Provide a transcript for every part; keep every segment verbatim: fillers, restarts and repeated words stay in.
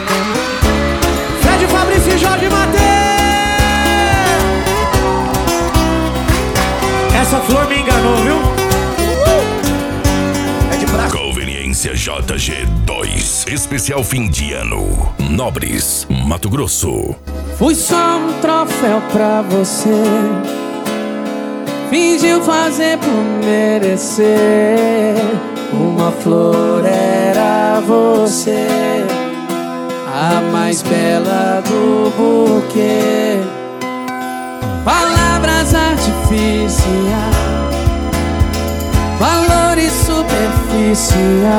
Fred Fabrício e Jorge Mateus. Essa flor me enganou, viu? É de praça. Conveniência J G dois, especial fim de ano, Nobres, Mato Grosso. Fui só um troféu pra você, fingiu fazer por merecer. Uma flor era você, a mais bela do buquê. Palavras artificiais, valores superficiais.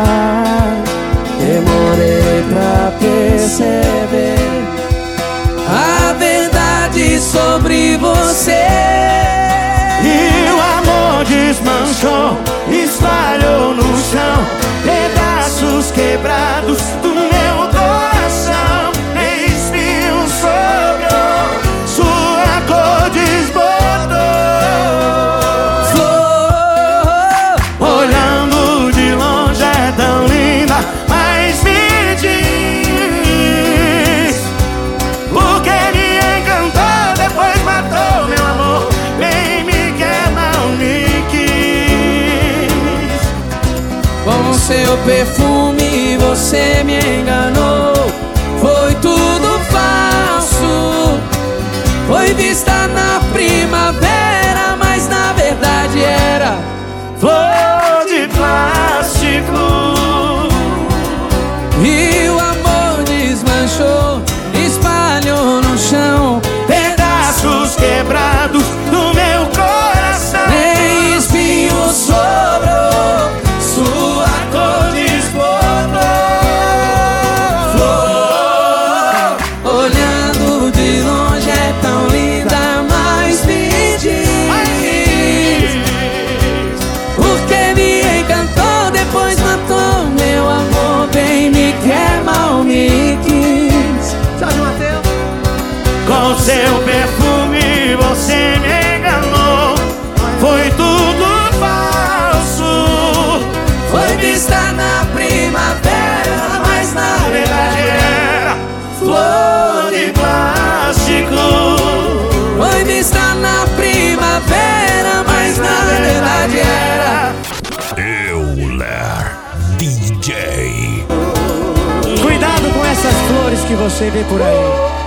Demorei pra perceber a verdade sobre você. E o amor desmanchou, espalhou no chão pedaços quebrados do meu coração. Nem espinho sobrou, sua cor desbotou. Flor, olhando de longe é tão linda, mas me diz por que me encantou, depois matou meu amor. Bem me quer, não me quis. com seu perfume você me enganou. Foi tudo falso, foi vista na primavera, mas na verdade era Flor de plástico. E o amor desmanchou, espalhou no chão Pedaços quebrados do meu coração. nem espinho sobrou, Sua cor desbotou. flor. Olhando de longe é tão linda, mas me diz por que me encantou, depois matou meu amor. Bem me quer, mal me quis. Jorge Mateus. Com seu perfume você me enganou. Foi tudo falso. Foi vista na primavera, mas na verdade Era flor de plástico. foi vista na primavera, mas na verdade era. Euler D J. Cuidado com essas flores que você vê por aí.